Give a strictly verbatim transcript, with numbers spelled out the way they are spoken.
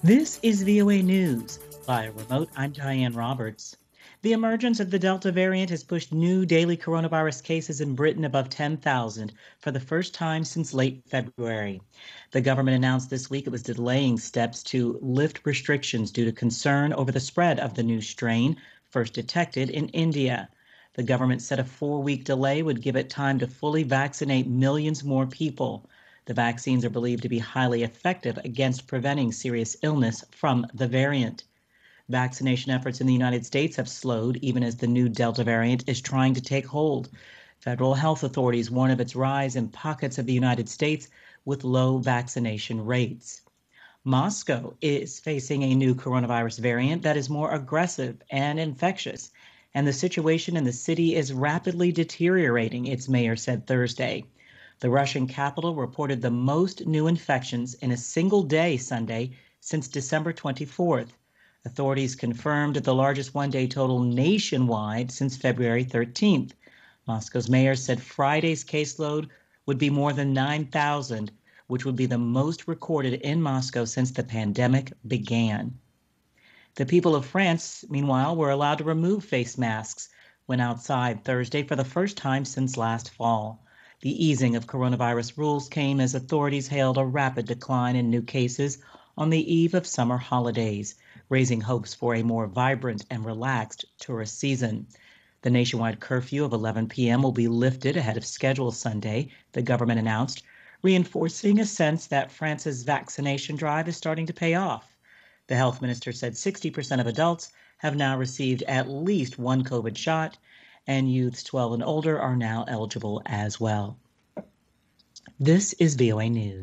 This is V O A News. Via remote, I'm Diane Roberts. The emergence of the Delta variant has pushed new daily coronavirus cases in Britain above ten thousand for the first time since late February. The government announced this week it was delaying steps to lift restrictions due to concern over the spread of the new strain, first detected in India. The government said a four-week delay would give it time to fully vaccinate millions more people. The vaccines are believed to be highly effective against preventing serious illness from the variant. Vaccination efforts in the United States have slowed even as the new Delta variant is trying to take hold. Federal health authorities warn of its rise in pockets of the United States with low vaccination rates. Moscow is facing a new coronavirus variant that is more aggressive and infectious, and the situation in the city is rapidly deteriorating, its mayor said Thursday. The Russian capital reported the most new infections in a single day Sunday since December twenty-fourth. Authorities confirmed the largest one-day total nationwide since February thirteenth. Moscow's mayor said Friday's caseload would be more than nine thousand, which would be the most recorded in Moscow since the pandemic began. The people of France, meanwhile, were allowed to remove face masks when outside Thursday for the first time since last fall. The easing of coronavirus rules came as authorities hailed a rapid decline in new cases on the eve of summer holidays, raising hopes for a more vibrant and relaxed tourist season. The nationwide curfew of eleven p.m. will be lifted ahead of schedule Sunday, the government announced, reinforcing a sense that France's vaccination drive is starting to pay off. The health minister said sixty percent of adults have now received at least one COVID shot, and youths twelve and older are now eligible as well. This is V O A News.